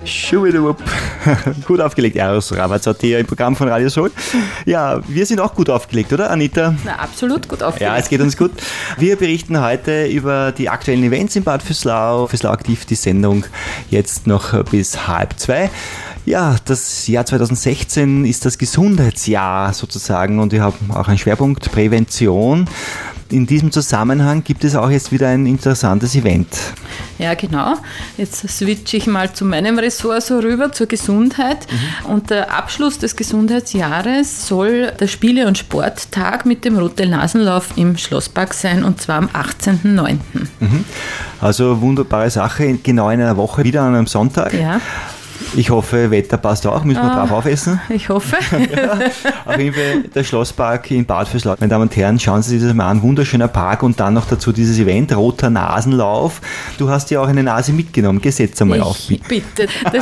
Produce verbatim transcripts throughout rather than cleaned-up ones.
Schubidubup. Gut aufgelegt, Eros Ramazzotti im Programm von Radio Soul. Ja, wir sind auch gut aufgelegt, oder Anita? Na, absolut gut aufgelegt. Ja, es geht uns gut. Wir berichten heute über die aktuellen Events in Bad Vöslau. Vöslau aktiv, die Sendung jetzt noch bis halb zwei. Ja, das Jahr zwanzig sechzehn ist das Gesundheitsjahr sozusagen und wir haben auch einen Schwerpunkt Prävention. In diesem Zusammenhang gibt es auch jetzt wieder ein interessantes Event. Ja, genau. Jetzt switche ich mal zu meinem Ressort so rüber, zur Gesundheit. Mhm. Und der Abschluss des Gesundheitsjahres soll der Spiele- und Sporttag mit dem Rote-Nasenlauf im Schlosspark sein, und zwar am achtzehnten neunten Mhm. Also wunderbare Sache, genau in einer Woche, wieder an einem Sonntag. Ja. Ich hoffe, Wetter passt auch, müssen wir Ah, drauf aufessen. Ich hoffe. Ja, auf jeden Fall der Schlosspark in Bad Vöslau. Meine Damen und Herren, schauen Sie sich das mal an. Wunderschöner Park und dann noch dazu dieses Event, Roter Nasenlauf. Du hast ja auch eine Nase mitgenommen. Geh, setz einmal auf. Ich bitte. Das,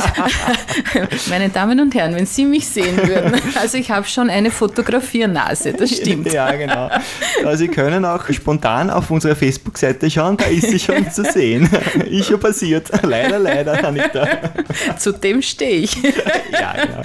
meine Damen und Herren, wenn Sie mich sehen würden, also ich habe schon eine Fotografiernase, das stimmt. Ja, genau. Also Sie können auch spontan auf unserer Facebook-Seite schauen, da ist sie schon zu sehen. Ist schon passiert. Leider, leider, Anita. Zu dem stehe ich. Ja, genau.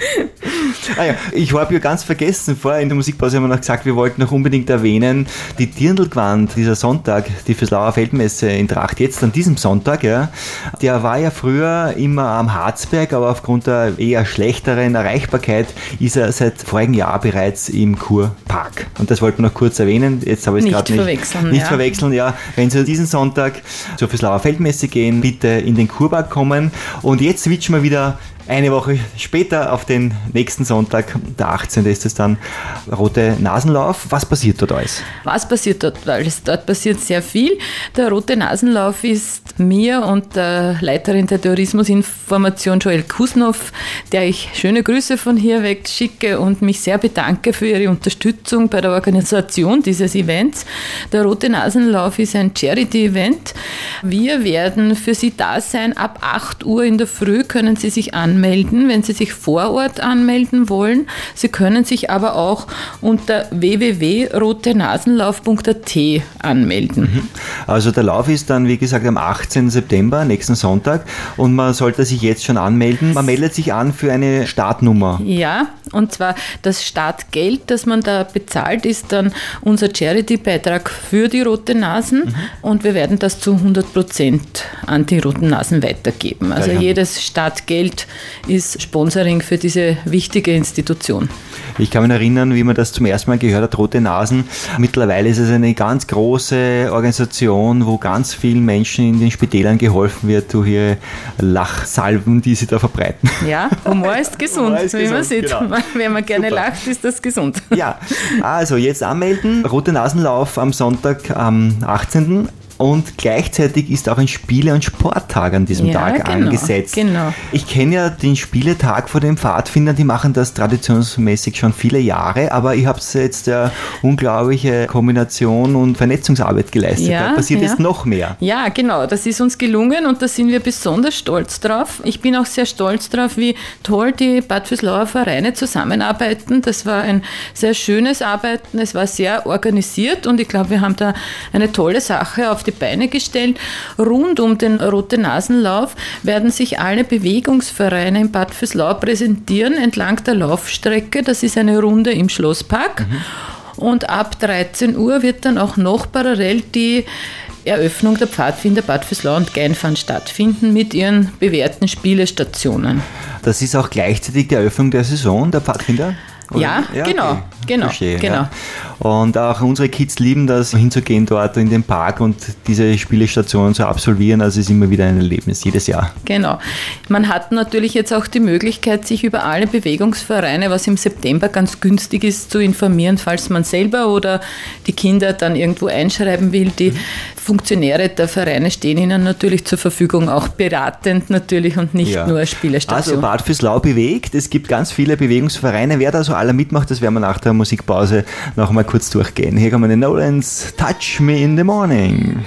Ah ja, ich habe ja ganz vergessen, vorher in der Musikpause haben wir noch gesagt, wir wollten noch unbedingt erwähnen, die Dirndlgewand, dieser Sonntag, die Vöslauer Feldmesse in Tracht, jetzt an diesem Sonntag, ja, der war ja früher immer am Harzberg, aber aufgrund der eher schlechteren Erreichbarkeit ist er seit vorigem Jahr bereits im Kurpark. Und das wollten wir noch kurz erwähnen, jetzt habe ich es Nicht gerade nicht verwechseln, Nicht ja. verwechseln, ja. Wenn Sie diesen Sonntag zur Vöslauer Feldmesse gehen, bitte in den Kurpark kommen. Und jetzt switchen wir wieder eine Woche später auf den nächsten Sonntag, der achtzehnte ist es dann, Rote Nasenlauf. Was passiert dort alles? Was passiert dort? Weil es dort passiert sehr viel. Der Rote Nasenlauf ist mir und der Leiterin der Tourismusinformation Joel Kusnow, der ich schöne Grüße von hier weg schicke und mich sehr bedanke für ihre Unterstützung bei der Organisation dieses Events. Der Rote Nasenlauf ist ein Charity-Event. Wir werden für Sie da sein. Ab acht Uhr in der Früh können Sie sich anmelden. anmelden, wenn Sie sich vor Ort anmelden wollen. Sie können sich aber auch unter w w w punkt rote nasenlauf punkt a t anmelden. Also der Lauf ist dann, wie gesagt, am achtzehnten September, nächsten Sonntag, und man sollte sich jetzt schon anmelden. Man meldet sich an für eine Startnummer. Ja, und zwar das Startgeld, das man da bezahlt, ist dann unser Charity-Beitrag für die Rote Nasen, mhm. und wir werden das zu hundert Prozent an die Roten Nasen weitergeben. Also ja, ja. jedes Startgeld ist Sponsoring für diese wichtige Institution. Ich kann mich erinnern, wie man das zum ersten Mal gehört hat, Rote Nasen. Mittlerweile ist es eine ganz große Organisation, wo ganz vielen Menschen in den Spitälern geholfen wird durch ihre Lachsalben, die sie da verbreiten. Ja, Humor ist gesund, Humor ist wie gesund, man sieht. genau. Wenn man gerne Super. lacht, ist das gesund. Ja, also jetzt anmelden. Rote Nasenlauf am Sonntag am achtzehnten Und gleichzeitig ist auch ein Spiele- und Sporttag an diesem Ja, Tag genau, angesetzt. genau. Ich kenne ja den Spieletag von den Pfadfindern, die machen das traditionsmäßig schon viele Jahre, aber ihr habt jetzt ja unglaubliche Kombination und Vernetzungsarbeit geleistet. Ja, da passiert ja. jetzt noch mehr. Ja, genau, das ist uns gelungen und da sind wir besonders stolz drauf. Ich bin auch sehr stolz drauf, wie toll die Bad Vöslauer Vereine zusammenarbeiten. Das war ein sehr schönes Arbeiten, es war sehr organisiert und ich glaube, wir haben da eine tolle Sache auf die Beine gestellt. Rund um den Rote Nasenlauf werden sich alle Bewegungsvereine in Bad Vöslau präsentieren entlang der Laufstrecke. Das ist eine Runde im Schlosspark. Mhm. Und ab dreizehn Uhr wird dann auch noch parallel die Eröffnung der Pfadfinder Bad Vöslau und Geinfahrt stattfinden mit ihren bewährten Spielestationen. Das ist auch gleichzeitig die Eröffnung der Saison der Pfadfinder? Ja, ja, genau, okay. genau, Verstehe, genau. Ja. Und auch unsere Kids lieben das, hinzugehen dort in den Park und diese Spielestationen zu absolvieren. Also es ist immer wieder ein Erlebnis, jedes Jahr. Genau. Man hat natürlich jetzt auch die Möglichkeit, sich über alle Bewegungsvereine, was im September ganz günstig ist, zu informieren, falls man selber oder die Kinder dann irgendwo einschreiben will. Die Funktionäre der Vereine stehen ihnen natürlich zur Verfügung, auch beratend natürlich und nicht ja. nur als Spielerstation. Also Bad Vöslau bewegt. Es gibt ganz viele Bewegungsvereine. Wer da so alle mitmacht, das werden wir nach der Musikpause noch mal kurz durchgehen. Hier kommen die Nolans, Touch Me in the Morning.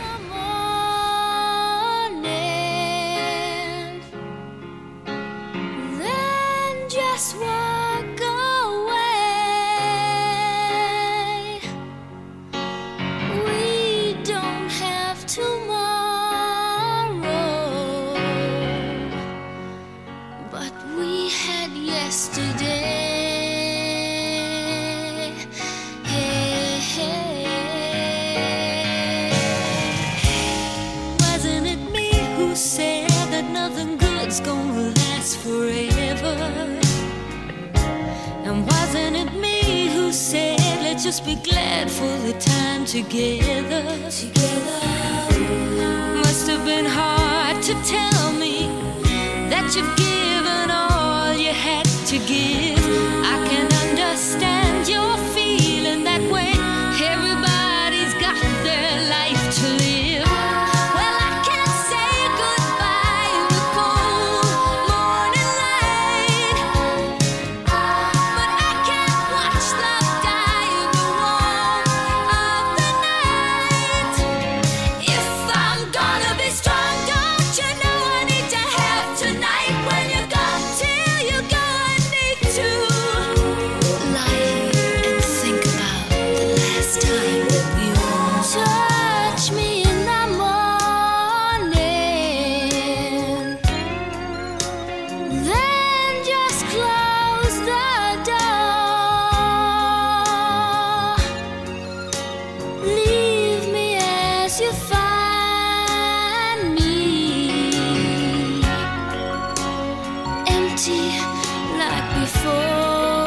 what we had yesterday. Hey, hey. Wasn't it me who said that nothing good's gonna last forever? And wasn't it me who said let's just be glad for the time together? Together. Must have been hard to tell me that you've given all you had to give. I can understand your feeling that way. Everybody's got their life to live. Well, I can't say goodbye in the cold morning light, but I can't watch love die in the warmth of the night. If I'm gonna be strong, don't you know I need to have tonight. When you're gone till you go, I need to lie and think about the last time that you touch me in the morning, then just close the door. Leave me as you find me, empty like before.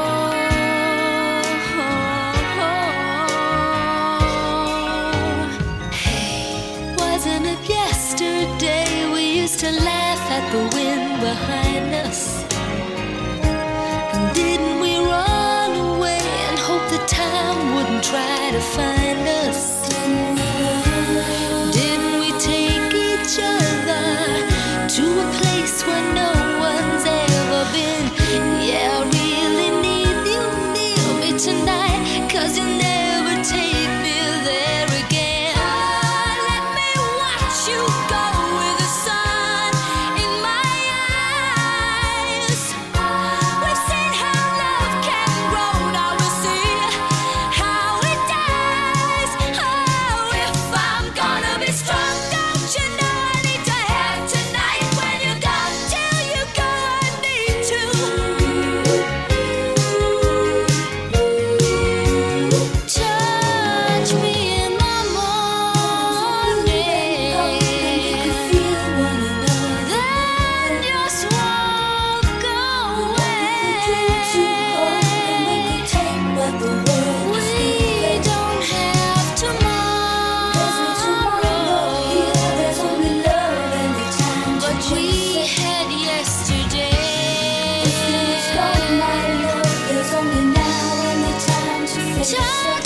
Hey, wasn't it yesterday we used to laugh at the wind behind us? And didn't we run away and hope the time wouldn't try to find us? Didn't we take each other to a place where no one's ever been? Yeah, I really need you near me tonight, 'cause you never take me there again. Let me watch you go with the sun in my eyes. We've seen how love can grow, now we see how it dies. Oh, if I'm gonna be strong, don't you know I need to have tonight. When you're gone till you go, I need to touch me in the morning, then just walk away. We don't have tomorrow, but we had yesterday. Touch